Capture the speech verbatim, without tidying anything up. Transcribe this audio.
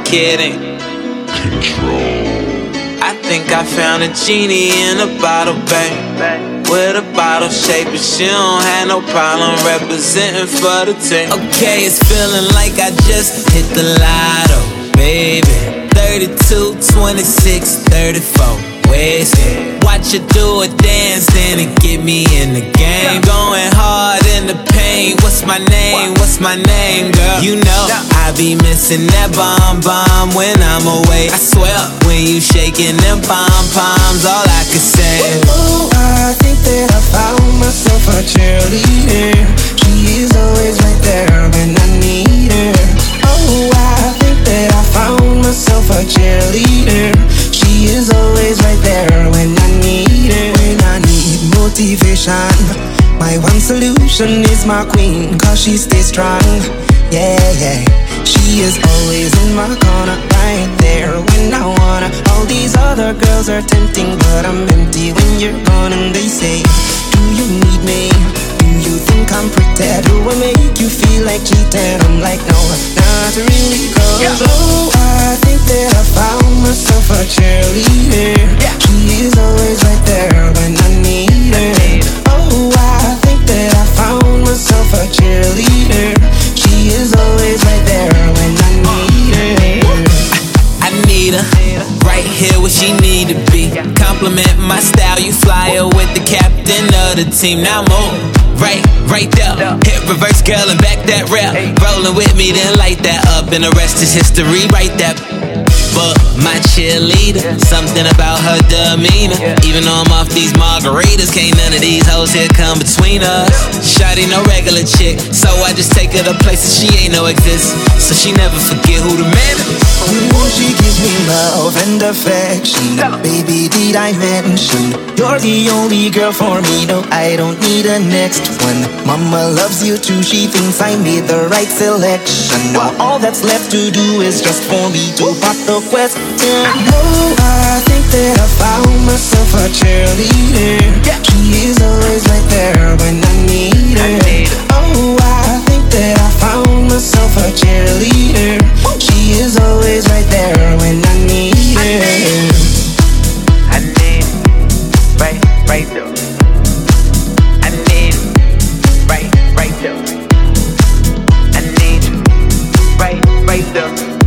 kidding. Control. I think I found a genie in a bottle, babe. With a bottle shape, but she don't have no problem representing for the team. Okay, it's feeling like I just hit the lotto, baby. thirty-two, twenty-six, thirty-four. Wasted. Watch her do a dance, then it get me in the game. Going hard in the paint. What's my name? What's my name, girl? You know I be missing that bomb bomb when I'm away. I swear when you shaking them pom poms, all I can say. Oh, I think that I found myself a cheerleader. She is always right there when I need her. Oh, I think that I found myself a cheerleader. She is always right there when I need her. When I need motivation, my one solution is my queen, cause she stays strong. Yeah, yeah. She is always in my corner, right there when I wanna. All these other girls are tempting, but I'm empty when you're gone. And they say, do you need me? Do you think I'm pretty? Do I make you feel like cheating? I'm like, no, not really, cause oh, I think that I found myself a cheerleader. She is always right there when I need her. Oh, I think that I found myself a cheerleader. She is always right there when I need her. I need her right here where she need to be. Compliment my style, you fly her with the captain of the team. Now move right, right there. Hit reverse, girl, and back that rap. Rolling with me, then light that up, and the rest is history. Write that. But my cheerleader, something about her demeanor. Even though I'm off these margaritas, can't none of these hoes here come between us. Shawty no regular chick, so I just take her to places she ain't know exist, so she never forget who the man is. Oh, she gives me love and affection. Baby, did I mention you're the only girl for me? No, I don't need a next one. Mama loves you too, she thinks I made the right selection. Now all that's left to do is just for me to pop the question. Oh, I think that I found myself a cheerleader. She is always right there when I need her. Oh, I think that I found myself a cheerleader. She is always right there when I need her. I need right, right there. I need right, right there. I need right, right there.